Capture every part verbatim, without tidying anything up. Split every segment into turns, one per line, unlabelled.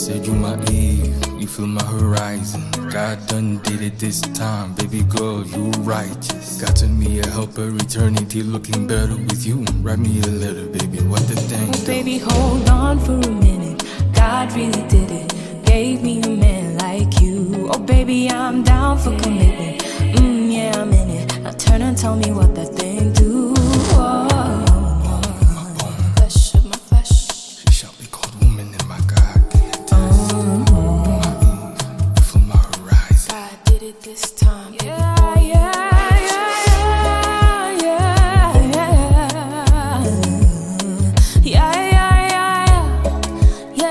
Said you my Eve, you fill my horizon. God done did it this time, baby girl, you righteous. Got to me a helper, eternity looking better with you. Write me a letter, baby, what the thing
Oh,
do?
baby, hold on for a minute. God really did it, gave me a man like you. Oh, baby, I'm down for commitment. Mmm, yeah, I'm in it. Now turn and tell me what that thing do. Oh.
This time, baby
Yeah,
boy.
yeah, yeah, yeah, yeah, yeah, yeah, yeah,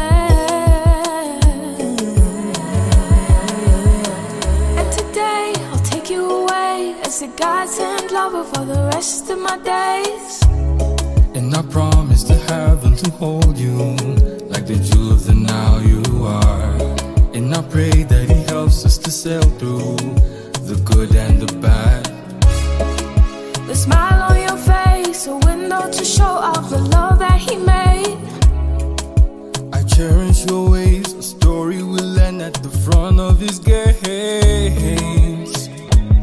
yeah. And today I'll take you away as a godsend lover for the rest of my days.
And I promise to have and to hold you like the jewel of the Nile you are. And I pray that he helps us to sail through the good and the bad.
The smile on your face, a window to show off the love that he made.
I cherish your ways, a story will end at the front of his gates.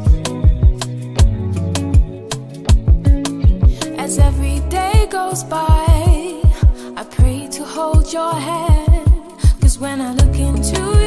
As every day goes by, I pray to hold your hand. 'Cause when I look into